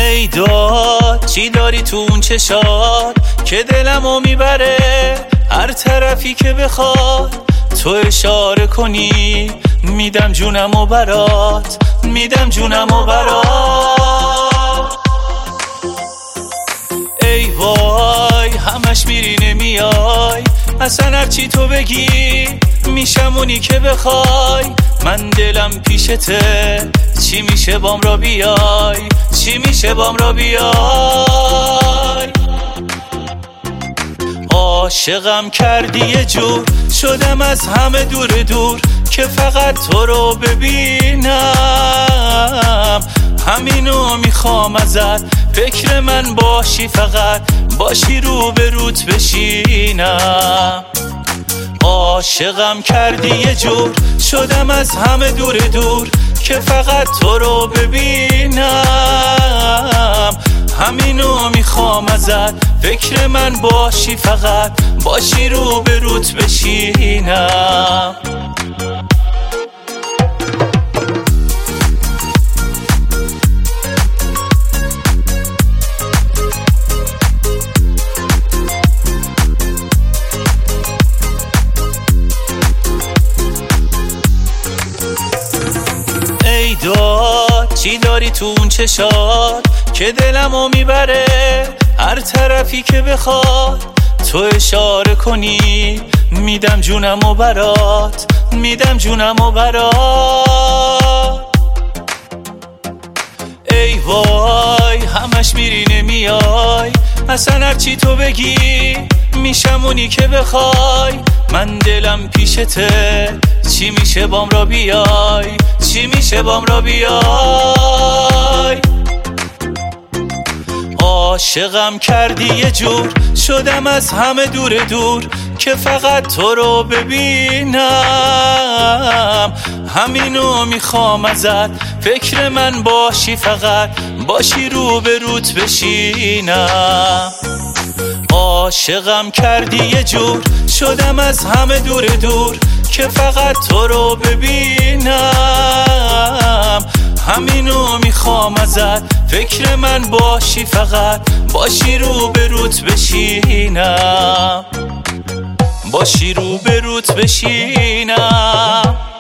ای داد چی داری تو اون چشات که دلمو میبره، هر طرفی که بخواد تو اشاره کنی میدم جونمو برات، میدم جونمو برات. ای وای همش میری نمیای، اصلا هرچی تو بگی میشم اونی که بخوای. من دلم پیشته، چی میشه بام را بیای، چی میشه بام را بیای. عاشقم کردی یه جور، شدم از همه دور دور که فقط تو رو ببینم. همینو میخوام ازت، فکر من باشی، فقط باشی رو به روت بشینم. عاشقم کردی یه جور، شدم از همه دور دور که فقط تو رو ببینم. همینو میخوام ازت، فکر من باشی، فقط باشی رو به روت بشینم. ای داد چی داری تو اون چشات که دلمو میبره، هر طرفی که بخواد تو اشاره کنی میدم جونمو برات، میدم جونمو برات. ای وای همش میری نمیای، اصلا هرچی تو بگی میشم اونی که بخوای. من دلم پیشته، چی میشه بام را بیای، چی میشه بام را بیای. عاشقم کردی یه جور، شدم از همه دور دور که فقط تو رو ببینم. همینو میخوام ازت، فکر من باشی، فقط باشی رو به روت بشینم. عاشقم کردی یه جور، شدم از همه دور دور که فقط تو رو ببینم. همینو میخوام ازت، فکر من باشی، فقط باشی رو به روت بشینم، باشی رو به روت بشینم.